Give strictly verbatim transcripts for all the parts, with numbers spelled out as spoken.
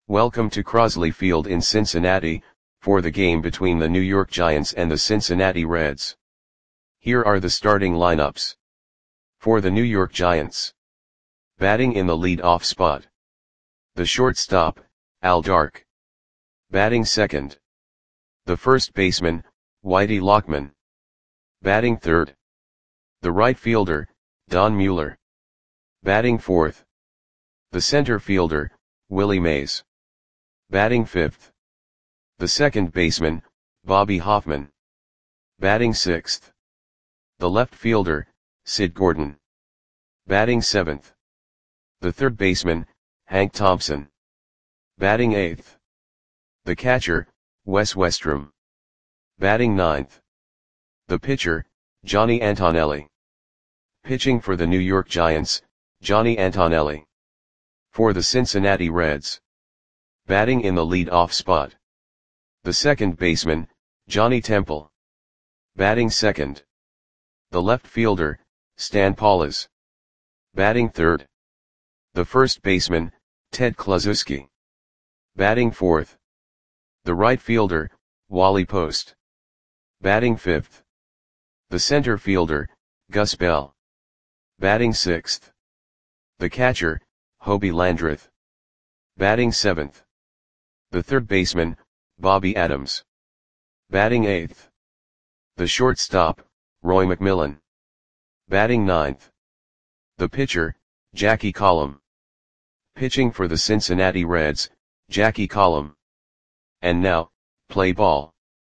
Welcome to Crosley Field in Cincinnati, for the game between the New York Giants and the Cincinnati Reds. Here are the starting lineups. For the New York Giants. Batting in the lead-off spot. The shortstop, Al Dark. Batting second. The first baseman, Whitey Lockman. Batting third. The right fielder, Don Mueller. Batting fourth. The center fielder, Willie Mays. Batting fifth. The second baseman, Bobby Hoffman. Batting sixth. The left fielder, Sid Gordon. Batting seventh. The third baseman, Hank Thompson. Batting eighth. The catcher, Wes Westrum. Batting ninth. The pitcher, Johnny Antonelli. Pitching for the New York Giants, Johnny Antonelli. For the Cincinnati Reds. Batting in the lead-off spot. The second baseman, Johnny Temple. Batting second. The left fielder, Stan Paulis. Batting third. The first baseman, Ted Kluszewski. Batting fourth. The right fielder, Wally Post. Batting fifth. The center fielder, Gus Bell. Batting sixth. The catcher, Hobie Landreth. Batting seventh. The third baseman, Bobby Adams. Batting eighth. The shortstop, Roy McMillan. Batting ninth. The pitcher, Jackie Collum. Pitching for the Cincinnati Reds, Jackie Collum. And now, play ball.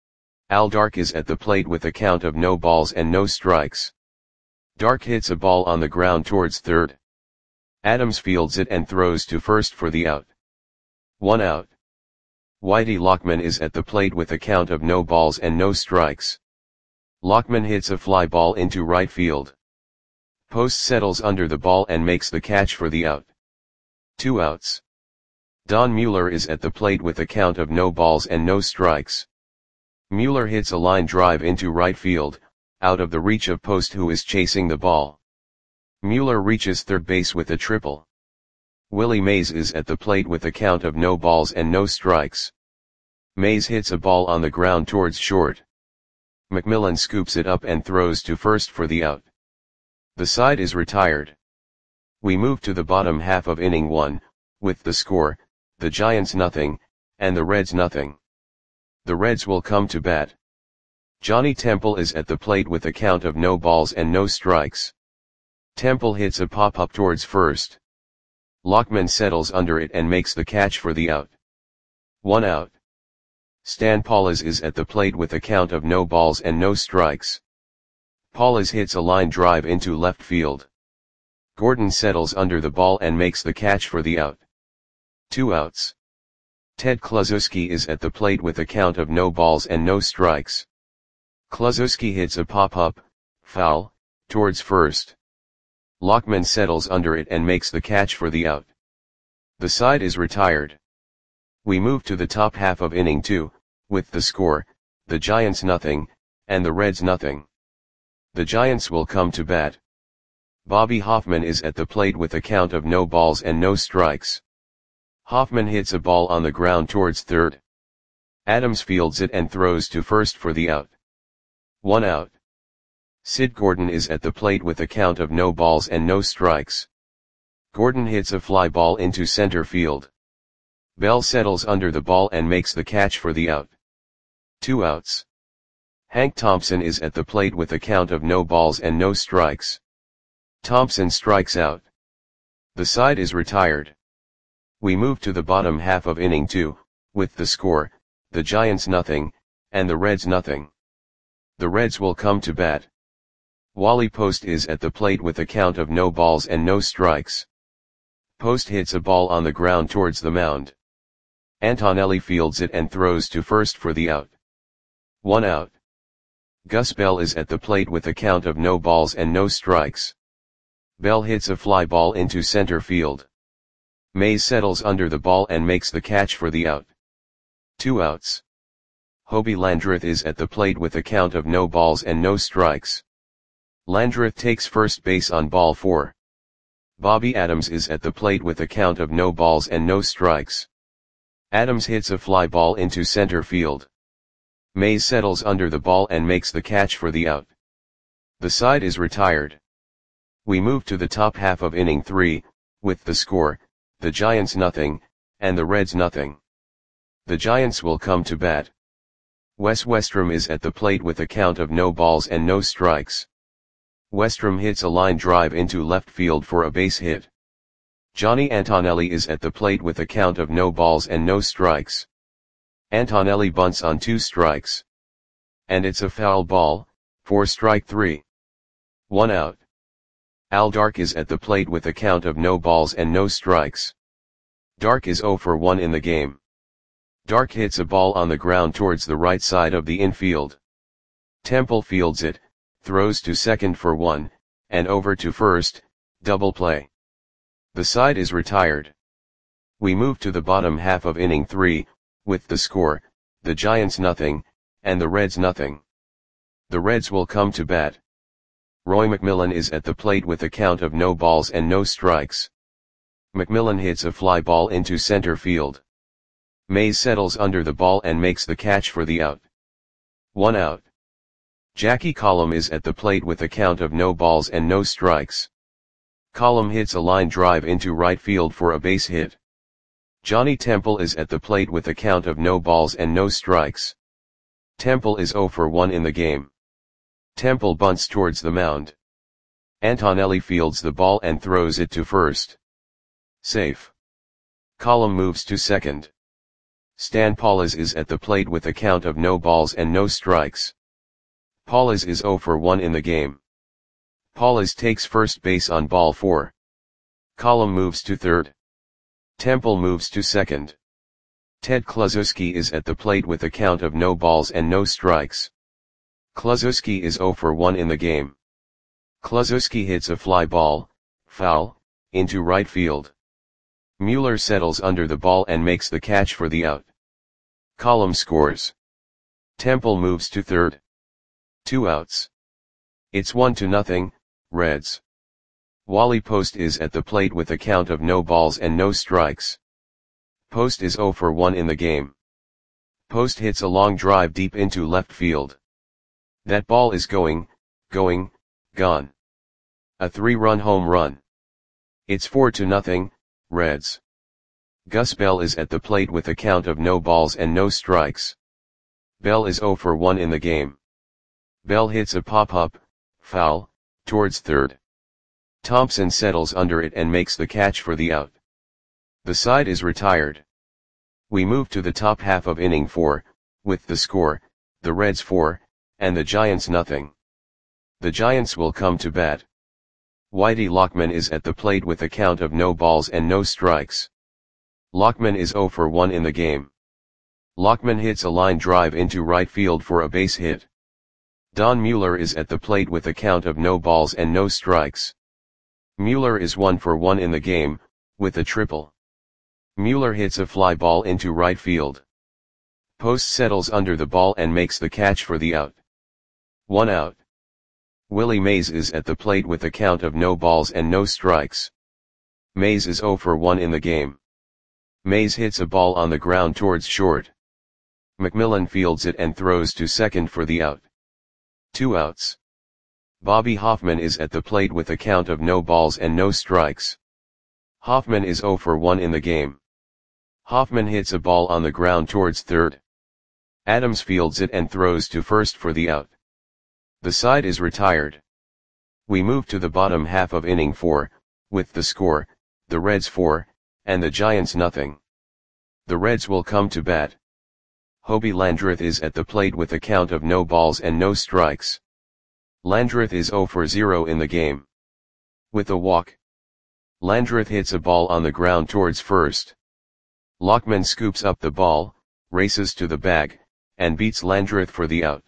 Al Dark is at the plate with a count of no balls and no strikes. Dark hits a ball on the ground towards third. Adams fields it and throws to first for the out. One out. Whitey Lockman is at the plate with a count of no balls and no strikes. Lockman hits a fly ball into right field. Post settles under the ball and makes the catch for the out. Two outs. Don Mueller is at the plate with a count of no balls and no strikes. Mueller hits a line drive into right field, out of the reach of Post, who is chasing the ball. Mueller reaches third base with a triple. Willie Mays is at the plate with a count of no balls and no strikes. Mays hits a ball on the ground towards short. McMillan scoops it up and throws to first for the out. The side is retired. We move to the bottom half of inning one, with the score, the Giants nothing, and the Reds nothing. The Reds will come to bat. Johnny Temple is at the plate with a count of no balls and no strikes. Temple hits a pop-up towards first. Lockman settles under it and makes the catch for the out. One out. Stan Paulis is at the plate with a count of no balls and no strikes. Paulis hits a line drive into left field. Gordon settles under the ball and makes the catch for the out. Two outs. Ted Kluszewski is at the plate with a count of no balls and no strikes. Kluszewski hits a pop-up, foul, towards first. Lockman settles under it and makes the catch for the out. The side is retired. We move to the top half of inning two, with the score, the Giants nothing, and the Reds nothing. The Giants will come to bat. Bobby Hoffman is at the plate with a count of no balls and no strikes. Hoffman hits a ball on the ground towards third. Adams fields it and throws to first for the out. One out. Sid Gordon is at the plate with a count of no balls and no strikes. Gordon hits a fly ball into center field. Bell settles under the ball and makes the catch for the out. Two outs. Hank Thompson is at the plate with a count of no balls and no strikes. Thompson strikes out. The side is retired. We move to the bottom half of inning two, with the score, the Giants nothing, and the Reds nothing. The Reds will come to bat. Wally Post is at the plate with a count of no balls and no strikes. Post hits a ball on the ground towards the mound. Antonelli fields it and throws to first for the out. One out. Gus Bell is at the plate with a count of no balls and no strikes. Bell hits a fly ball into center field. Mays settles under the ball and makes the catch for the out. Two outs. Hobie Landreth is at the plate with a count of no balls and no strikes. Landreth takes first base on ball four. Bobby Adams is at the plate with a count of no balls and no strikes. Adams hits a fly ball into center field. Mays settles under the ball and makes the catch for the out. The side is retired. We move to the top half of inning three, with the score, the Giants nothing, and the Reds nothing. The Giants will come to bat. Wes Westrom is at the plate with a count of no balls and no strikes. Westrom hits a line drive into left field for a base hit. Johnny Antonelli is at the plate with a count of no balls and no strikes. Antonelli bunts on two strikes. And it's a foul ball, for strike three. One out. Al Dark is at the plate with a count of no balls and no strikes. Dark is oh for one in the game. Dark hits a ball on the ground towards the right side of the infield. Temple fields it, throws to second for one, and over to first, double play. The side is retired. We move to the bottom half of inning three, with the score, the Giants nothing, and the Reds nothing. The Reds will come to bat. Roy McMillan is at the plate with a count of no balls and no strikes. McMillan hits a fly ball into center field. Mays settles under the ball and makes the catch for the out. One out. Jackie Collum is at the plate with a count of no balls and no strikes. Collum hits a line drive into right field for a base hit. Johnny Temple is at the plate with a count of no balls and no strikes. Temple is oh for one in the game. Temple bunts towards the mound. Antonelli fields the ball and throws it to first. Safe. Collum moves to second. Stan Paulus is at the plate with a count of no balls and no strikes. Paulus is oh for one in the game. Paulus takes first base on ball four. Collum moves to third. Temple moves to second. Ted Kluszewski is at the plate with a count of no balls and no strikes. Kluszewski is oh for one in the game. Kluszewski hits a fly ball, foul, into right field. Mueller settles under the ball and makes the catch for the out. Collum scores. Temple moves to third. Two outs. It's one to nothing, Reds. Wally Post is at the plate with a count of no balls and no strikes. Post is oh for one in the game. Post hits a long drive deep into left field. That ball is going, going, gone. A three-run home run. It's four to nothing, Reds. Gus Bell is at the plate with a count of no balls and no strikes. Bell is oh for one in the game. Bell hits a pop-up, foul, towards third. Thompson settles under it and makes the catch for the out. The side is retired. We move to the top half of inning four, with the score, the Reds four, and the Giants nothing. The Giants will come to bat. Whitey Lockman is at the plate with a count of no balls and no strikes. Lockman is oh for one in the game. Lockman hits a line drive into right field for a base hit. Don Mueller is at the plate with a count of no balls and no strikes. Mueller is one for one in the game, with a triple. Mueller hits a fly ball into right field. Post settles under the ball and makes the catch for the out. One out. Willie Mays is at the plate with a count of no balls and no strikes. Mays is oh for one in the game. Mays hits a ball on the ground towards short. McMillan fields it and throws to second for the out. Two outs. Bobby Hoffman is at the plate with a count of no balls and no strikes. Hoffman is oh for one in the game. Hoffman hits a ball on the ground towards third. Adams fields it and throws to first for the out. The side is retired. We move to the bottom half of inning four, with the score, the Reds four, and the Giants nothing. The Reds will come to bat. Hobie Landreth is at the plate with a count of no balls and no strikes. Landreth is oh for zero in the game. With a walk. Landreth hits a ball on the ground towards first. Lockman scoops up the ball, races to the bag, and beats Landreth for the out.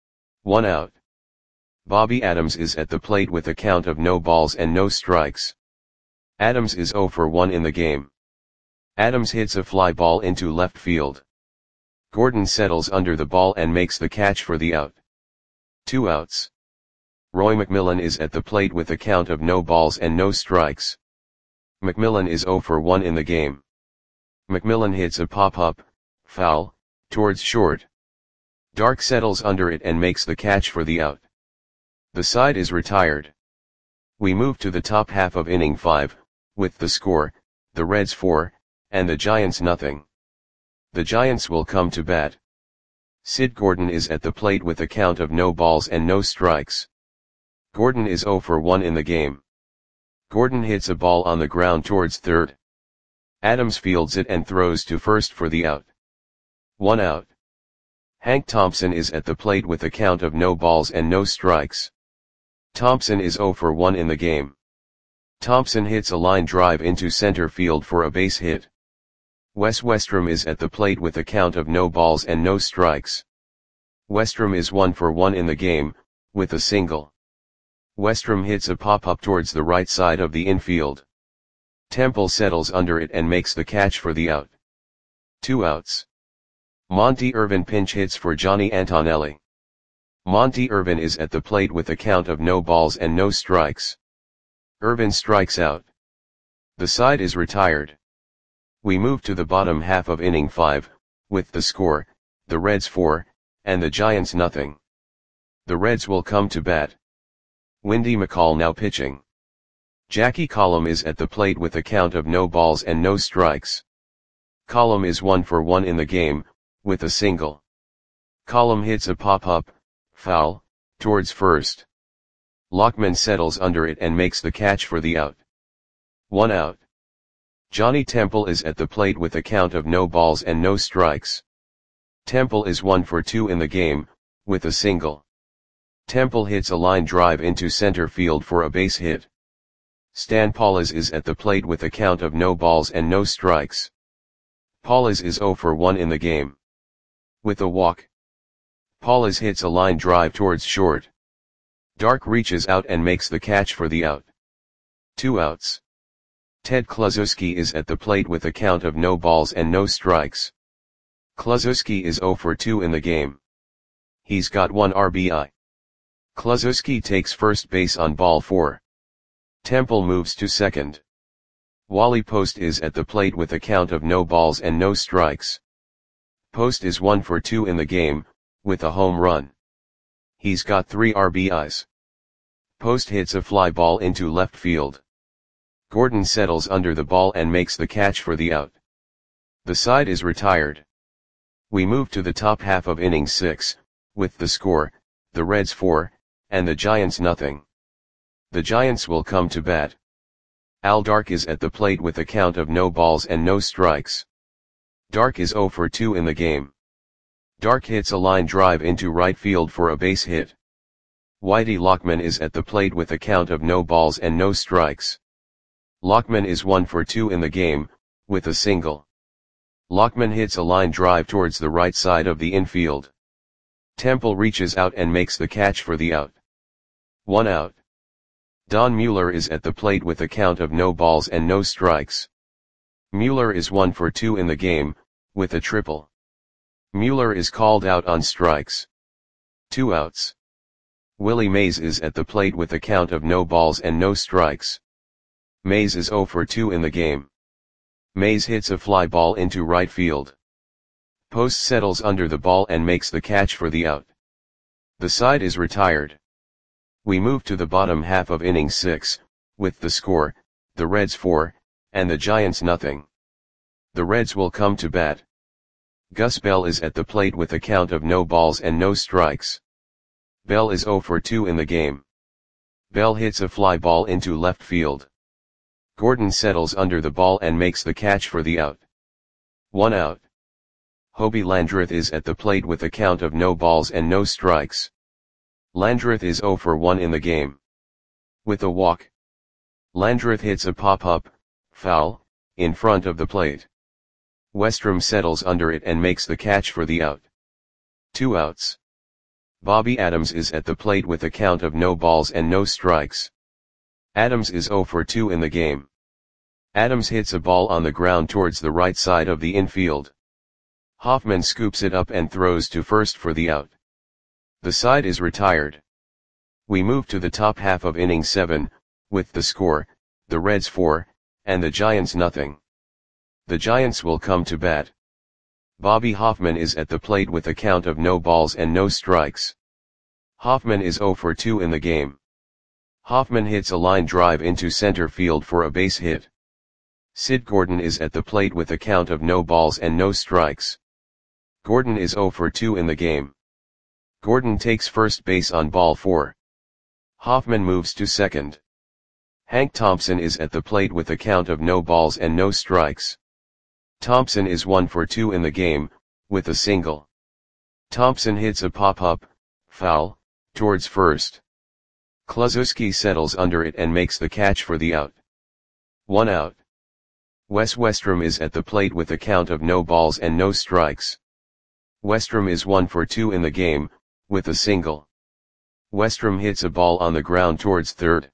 One out. Bobby Adams is at the plate with a count of no balls and no strikes. Adams is oh for one in the game. Adams hits a fly ball into left field. Gordon settles under the ball and makes the catch for the out. Two outs. Roy McMillan is at the plate with a count of no balls and no strikes. McMillan is oh for one in the game. McMillan hits a pop-up, foul, towards short. Dark settles under it and makes the catch for the out. The side is retired. We move to the top half of inning five, with the score, the Reds four, and the Giants nothing. The Giants will come to bat. Sid Gordon is at the plate with a count of no balls and no strikes. Gordon is oh for one in the game. Gordon hits a ball on the ground towards third. Adams fields it and throws to first for the out. One out. Hank Thompson is at the plate with a count of no balls and no strikes. Thompson is oh for one in the game. Thompson hits a line drive into center field for a base hit. Wes Westrom is at the plate with a count of no balls and no strikes. Westrom is one for one in the game, with a single. Westrom hits a pop-up towards the right side of the infield. Temple settles under it and makes the catch for the out. Two outs. Monty Irvin pinch hits for Johnny Antonelli. Monty Irvin is at the plate with a count of no balls and no strikes. Irvin strikes out. The side is retired. We move to the bottom half of inning five, with the score, the Reds four, and the Giants nothing. The Reds will come to bat. Windy McCall now pitching. Jackie Collum is at the plate with a count of no balls and no strikes. Collum is one for one in the game, with a single. Collum hits a pop-up, foul, towards first. Lockman settles under it and makes the catch for the out. One out. Johnny Temple is at the plate with a count of no balls and no strikes. Temple is one for two in the game, with a single. Temple hits a line drive into center field for a base hit. Stan Paulus is at the plate with a count of no balls and no strikes. Paulus is oh for one in the game. With a walk. Paulus hits a line drive towards short. Dark reaches out and makes the catch for the out. Two outs. Ted Kluszewski is at the plate with a count of no balls and no strikes. Kluszewski is oh for two in the game. He's got one R B I. Kluszewski takes first base on ball four. Temple moves to second. Wally Post is at the plate with a count of no balls and no strikes. Post is one for two in the game, with a home run. He's got three R B Is. Post hits a fly ball into left field. Gordon settles under the ball and makes the catch for the out. The side is retired. We move to the top half of inning six, with the score, the Reds four, and the Giants nothing. The Giants will come to bat. Al Dark is at the plate with a count of no balls and no strikes. Dark is oh for two in the game. Dark hits a line drive into right field for a base hit. Whitey Lockman is at the plate with a count of no balls and no strikes. Lockman is one for two in the game, with a single. Lockman hits a line drive towards the right side of the infield. Temple reaches out and makes the catch for the out. One out. Don Mueller is at the plate with a count of no balls and no strikes. Mueller is one for two in the game, with a triple. Mueller is called out on strikes. Two outs. Willie Mays is at the plate with a count of no balls and no strikes. Mays is oh for two in the game. Mays hits a fly ball into right field. Post settles under the ball and makes the catch for the out. The side is retired. We move to the bottom half of inning six, with the score, the Reds four, and the Giants nothing. The Reds will come to bat. Gus Bell is at the plate with a count of no balls and no strikes. Bell is oh for two in the game. Bell hits a fly ball into left field. Gordon settles under the ball and makes the catch for the out. One out. Hobie Landreth is at the plate with a count of no balls and no strikes. Landreth is oh for one in the game. With a walk. Landreth hits a pop-up, foul, in front of the plate. Westrom settles under it and makes the catch for the out. Two outs. Bobby Adams is at the plate with a count of no balls and no strikes. Adams is oh for two in the game. Adams hits a ball on the ground towards the right side of the infield. Hoffman scoops it up and throws to first for the out. The side is retired. We move to the top half of inning seven, with the score, the Reds four, and the Giants nothing. The Giants will come to bat. Bobby Hoffman is at the plate with a count of no balls and no strikes. Hoffman is oh for two in the game. Hoffman hits a line drive into center field for a base hit. Sid Gordon is at the plate with a count of no balls and no strikes. Gordon is oh for two in the game. Gordon takes first base on ball four. Hoffman moves to second. Hank Thompson is at the plate with a count of no balls and no strikes. Thompson is one for two in the game, with a single. Thompson hits a pop-up, foul, towards first. Kluszewski settles under it and makes the catch for the out. One out. Wes Westrom is at the plate with a count of no balls and no strikes. Westrom is one for two in the game, with a single. Westrom hits a ball on the ground towards third.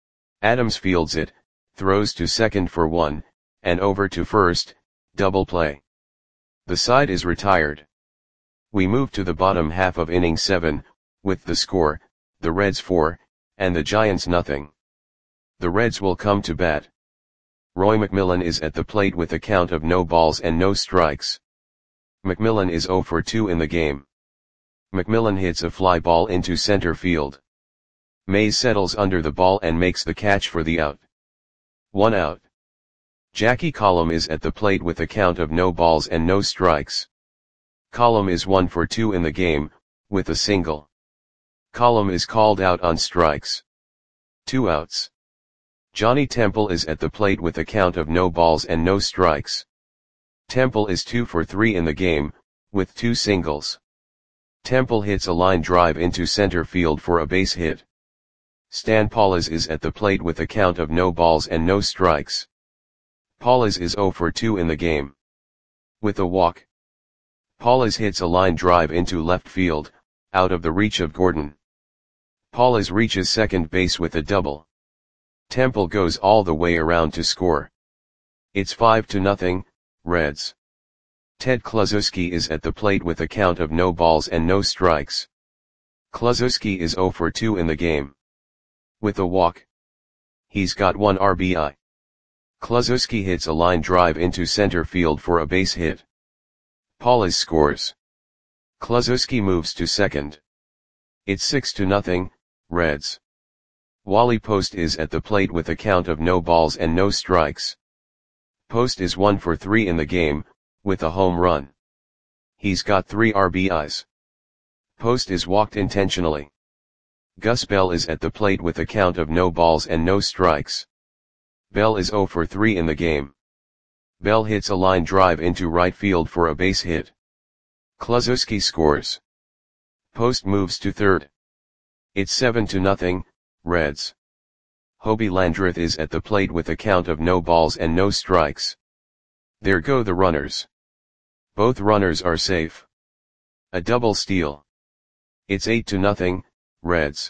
Adams fields it, throws to second for one, and over to first, double play. The side is retired. We move to the bottom half of inning seven, with the score, the Reds four, and the Giants nothing. The Reds will come to bat. Roy McMillan is at the plate with a count of no balls and no strikes. McMillan is oh for two in the game. McMillan hits a fly ball into center field. Mays settles under the ball and makes the catch for the out. One out. Jackie Collum is at the plate with a count of no balls and no strikes. Collum is one for two in the game, with a single. Collum is called out on strikes. Two outs. Johnny Temple is at the plate with a count of no balls and no strikes. Temple is two for three in the game, with two singles. Temple hits a line drive into center field for a base hit. Stan Paulus is at the plate with a count of no balls and no strikes. Paulus is oh for two in the game. With a walk. Paulus hits a line drive into left field, out of the reach of Gordon. Paulus reaches second base with a double. Temple goes all the way around to score. It's five to nothing, Reds. Ted Kluszewski is at the plate with a count of no balls and no strikes. Kluszewski is oh for two in the game. With a walk. He's got one R B I. Kluszewski hits a line drive into center field for a base hit. Paulus scores. Kluszewski moves to second. It's six to nothing, Reds. Wally Post is at the plate with a count of no balls and no strikes. Post is one for three in the game, with a home run. He's got three R B Is. Post is walked intentionally. Gus Bell is at the plate with a count of no balls and no strikes. Bell is oh for three in the game. Bell hits a line drive into right field for a base hit. Kluszewski scores. Post moves to third. It's seven to nothing, Reds. Hobie Landreth is at the plate with a count of no balls and no strikes. There go the runners. Both runners are safe. A double steal. It's eight to nothing, Reds.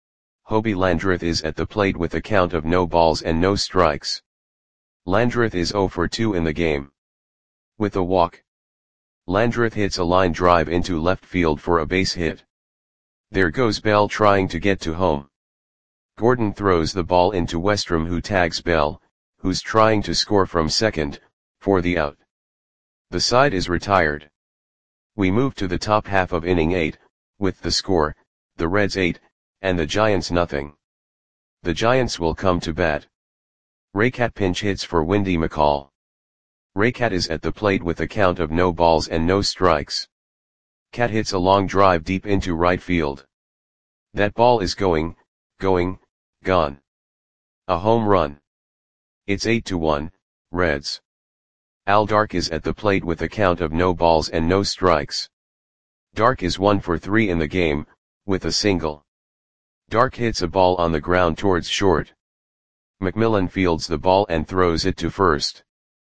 Hobie Landreth is at the plate with a count of no balls and no strikes. Landreth is oh for two in the game. With a walk. Landreth hits a line drive into left field for a base hit. There goes Bell trying to get to home. Gordon throws the ball into Westrom, who tags Bell, who's trying to score from second, for the out. The side is retired. We move to the top half of inning eight, with the score, the Reds eight, and the Giants nothing. The Giants will come to bat. Raycat pinch hits for Windy McCall. Raycat is at the plate with a count of no balls and no strikes. Cat hits a long drive deep into right field. That ball is going, going, gone. A home run. It's eight to one, Reds. Al Dark is at the plate with a count of no balls and no strikes. Dark is one for three in the game, with a single. Dark hits a ball on the ground towards short. McMillan fields the ball and throws it to first.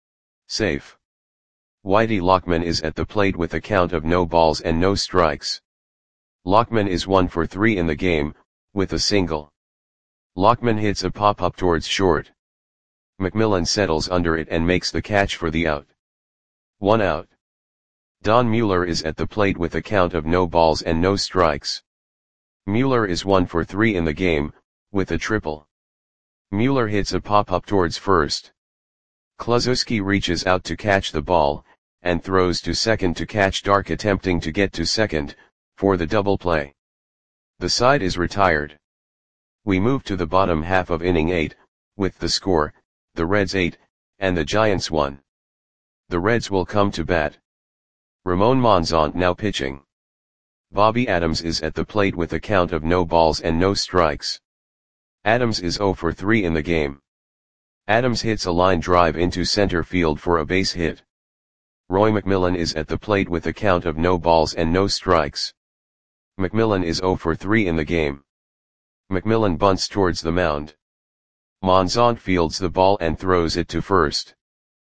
Safe. Whitey Lockman is at the plate with a count of no balls and no strikes. Lockman is one for three in the game, with a single. Lockman hits a pop-up towards short. McMillan settles under it and makes the catch for the out. One out. Don Mueller is at the plate with a count of no balls and no strikes. Mueller is one for three in the game, with a triple. Mueller hits a pop-up towards first. Kluszewski reaches out to catch the ball, and throws to second to catch Dark attempting to get to second, for the double play. The side is retired. We move to the bottom half of inning eight, with the score, the Reds eight, and the Giants one. The Reds will come to bat. Ramon Monzon now pitching. Bobby Adams is at the plate with a count of no balls and no strikes. Adams is oh for three in the game. Adams hits a line drive into center field for a base hit. Roy McMillan is at the plate with a count of no balls and no strikes. McMillan is oh for three in the game. McMillan bunts towards the mound. Monzon fields the ball and throws it to first.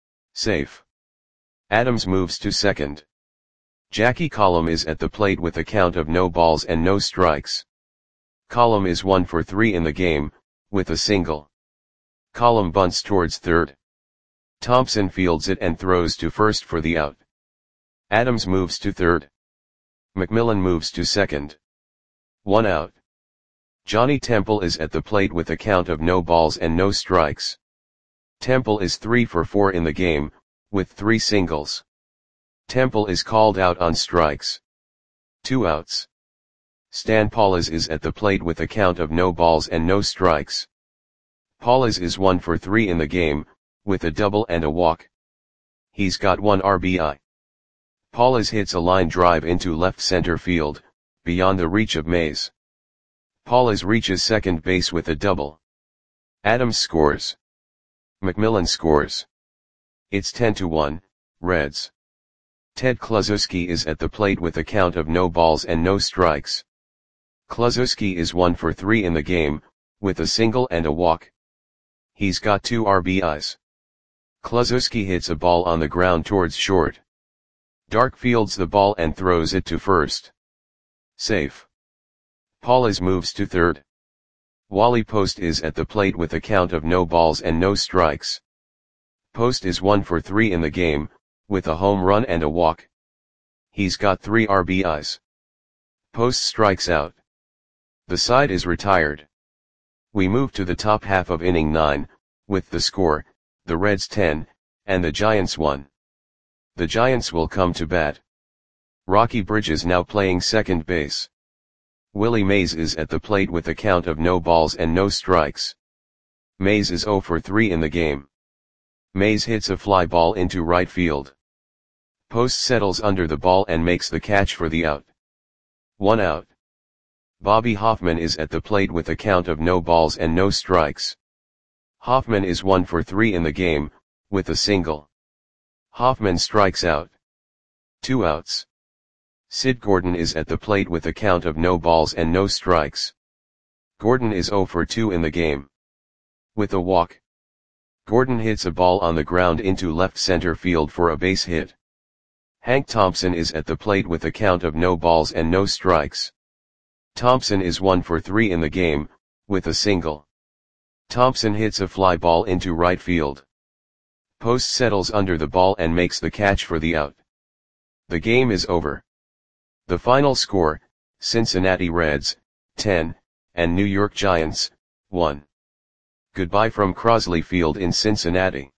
Safe. Adams moves to second. Jackie Collum is at the plate with a count of no balls and no strikes. Collum is one for three in the game, with a single. Collum bunts towards third. Thompson fields it and throws to first for the out. Adams moves to third. McMillan moves to second. One out. Johnny Temple is at the plate with a count of no balls and no strikes. Temple is three for four in the game, with three singles. Temple is called out on strikes. Two outs. Stan Paules is at the plate with a count of no balls and no strikes. Paules is one for three in the game, with a double and a walk. He's got one R B I. Paules hits a line drive into left center field, beyond the reach of Mays. Paules reaches second base with a double. Adams scores. McMillan scores. It's ten to one, Reds. Ted Kluszewski is at the plate with a count of no balls and no strikes. Kluszewski is one for three in the game, with a single and a walk. He's got two R B Is. Kluszewski hits a ball on the ground towards short. Dark fields the ball and throws it to first. Safe. Paules moves to third. Wally Post is at the plate with a count of no balls and no strikes. Post is one for three in the game, with a home run and a walk. He's got three R B Is. Post strikes out. The side is retired. We move to the top half of inning nine, with the score, the Reds ten, and the Giants one. The Giants will come to bat. Rocky Bridges now playing second base. Willie Mays is at the plate with a count of no balls and no strikes. Mays is oh for three in the game. Mays hits a fly ball into right field. Post settles under the ball and makes the catch for the out. One out. Bobby Hoffman is at the plate with a count of no balls and no strikes. Hoffman is one for three in the game, with a single. Hoffman strikes out. Two outs. Sid Gordon is at the plate with a count of no balls and no strikes. Gordon is oh for two in the game. With a walk. Gordon hits a ball on the ground into left center field for a base hit. Hank Thompson is at the plate with a count of no balls and no strikes. Thompson is one for three in the game, with a single. Thompson hits a fly ball into right field. Post settles under the ball and makes the catch for the out. The game is over. The final score, Cincinnati Reds, ten, and New York Giants, one. Goodbye from Crosley Field in Cincinnati.